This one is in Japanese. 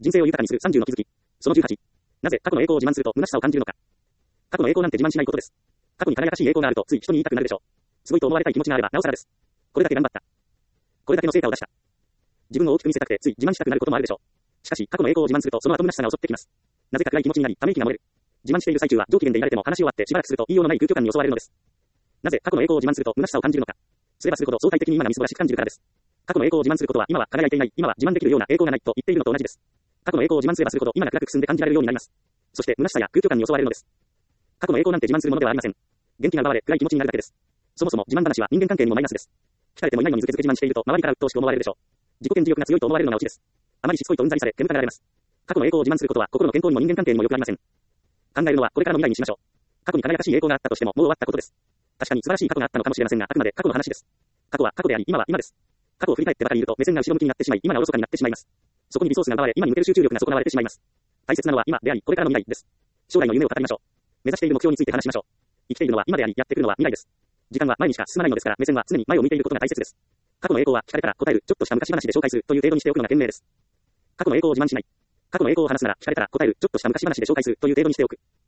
人生を豊かにする30の気づき。その18。なぜ過去の栄光を自慢すると虚しさを感じるのか。過去の栄光なんて自慢しないことです。過去に輝かしい栄光があるとつい人に言いたくなるでしょう。すごいと思われたい気持ちがあればなおさらです。これだけ頑張った。これだけの成果を出した。自分を大きく見せたくてつい自慢したくなることもあるでしょう。しかし過去の栄光を自慢するとその後虚しさが襲ってきます。なぜか暗い気持ちになりため息が漏れる。自慢している最中は上機嫌でいられても話し終わってしばらくすると言いようのない空虚感に襲われるのです。なぜ過去の栄光を自慢すると虚しさを感じるのか。すればするほど相対的に今がみすぼらしく感じるからです。過去の栄光を自慢することは今は輝いていない、今は自慢できるような栄光がないと言っているのと同じです。過去の栄光を自慢すればするほど今が暗くくすんで感じられるようになります。そして虚しさや空虚感に襲われるのです。過去の栄光なんて自慢するものではありません。元気が奪われ暗い気持ちになるだけです。そもそも自慢話は人間関係にもマイナスです。聞かれてもいないのにずけずけ自慢していると周りから鬱陶しく思われるでしょう。自己顕示欲が強いと思われるのがオチです。あまりしつこいとうんざりされ煙たがられます。過去の栄光を自慢することは心の健康にも人間関係にも良くありません。考えるのはこれからの未来にしましょう。過去に輝かしい栄光があったとしてももう終わったことです。確かに素晴らしい過去があったのかもしれませんが、あくまで過去の話です。過去は過去であり、今は今です。過去を振り返ってばかりいると目線が後ろ向きになってしまい、今がおろそかになってしまいます。そこにリソースが奪われ、今に向ける集中力が損なわれてしまいます。大切なのは今であり、これからの未来です。将来の夢を語りましょう。目指している目標について話しましょう。生きているのは今であり、やってくるのは未来です。時間は前にしか進まないのですから、目線は常に前を向いていることが大切です。過去の栄光は聞かれたら答える、ちょっとした昔話で紹介するという程度にしておくのが賢明です。過去の栄光を自慢しない。過去の栄光を話すなら聞かれたら答える、ちょっとした昔話で紹介するという程度にしておく。